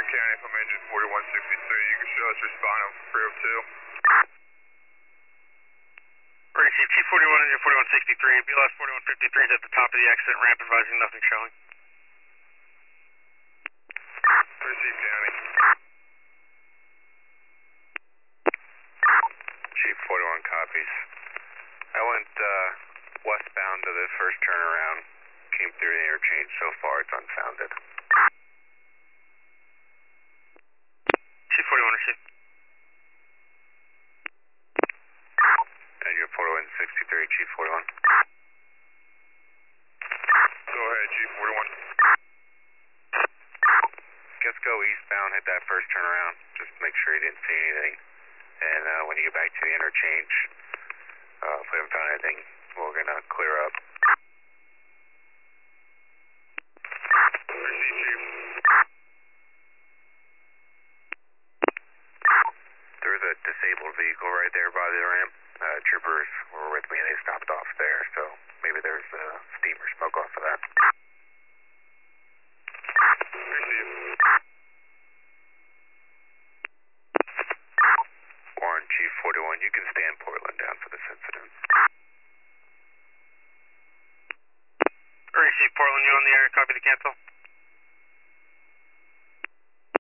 County from engine 4163. You can show us respond on 302. Receive T41, engine 4163. BLS 4153 is at the top of the accident ramp, advising nothing showing. Receive County. Chief 41 copies. I went westbound to the first turnaround. Came through the interchange. So far, it's unfounded. Chief 41, receive. Engine 4163, Chief 41. Go ahead, Chief 41. Let's go eastbound, hit that first turnaround. Just make sure you didn't see anything. And when you get back to the interchange, if we haven't found anything, we're going to clear up. Receive, Chief. There's a disabled vehicle right there by the ramp. Troopers were with me and they stopped off there, so maybe there's steam or smoke off of that. Receive. Warren, Chief 41, you can stand Portland down for this incident. Receive Portland, you on the air, copy the cancel.